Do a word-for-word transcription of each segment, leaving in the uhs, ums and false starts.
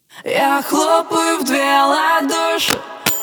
Я хлопаю в две ладоши.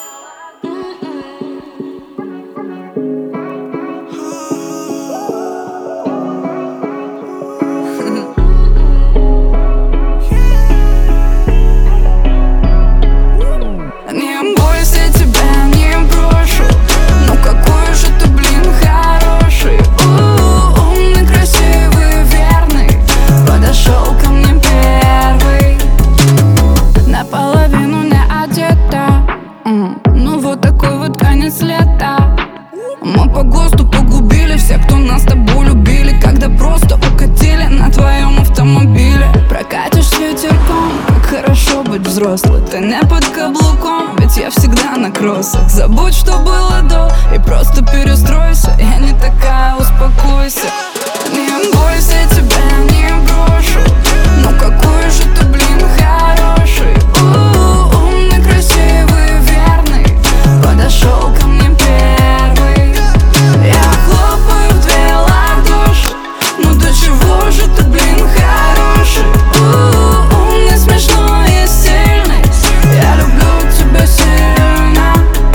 Не бойся, тебя не брошу. Ну какой же ты, блин, хороший. У-у-у, умный, красивый, верный. Подошел ко мне первый. Наполовину не одета. mm. Ну вот такой вот конец лета. Мы по ГОСТу погубили всех, кто нас с тобой любили, когда просто укатили на твоем автомобиле. Прокатишь с ветерком, как хорошо быть взрослой. Ты не под каблуком, ведь я всегда на кроссах. Забудь, что было до, и просто перестройся. Я не такая, успокойся. Не бойся, тебя не брошу. Ну какой же ты, блин, хороший. У-у-у, умный, красивый, верный. Подошел ко мне первый. Я хлопаю в две ладоши. Ну до чего же ты, блин, хороший. У-у-у, умный, смешной и сильный. Я люблю тебя сильно.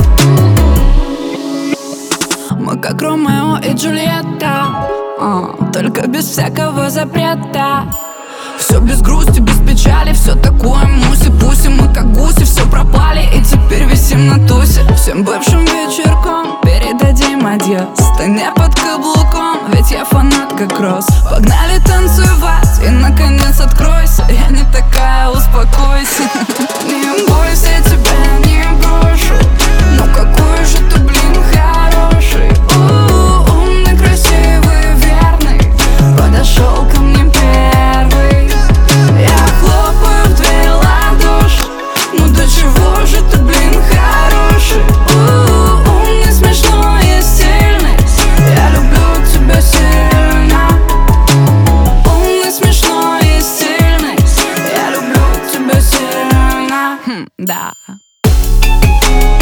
Мы как Ромео и Джульетта, а, только без всякого запрета. Все без грусти, без печали, все такое муси-пуси. Мы как гуси, все пропали и теперь висим на тусе. Всем бывшим вечерком передадим адьос. Ты не под каблуком, ведь я фанат как Росс. Погнали танцевать и наконец откройся. Я не такая, успокойся. Не бойся, тебя не брошу. Ну какой же ты, блин, хороший. У-у-у, умный, красивый, верный. Подошел ко мне первый. Я хлопаю в две ладоши. Ну до чего же ты, блин, хороший. У-у-у, умный, смешной и сильный. Я люблю тебя сильно. Умный, смешной и сильный. Я люблю тебя сильно. Хм, да.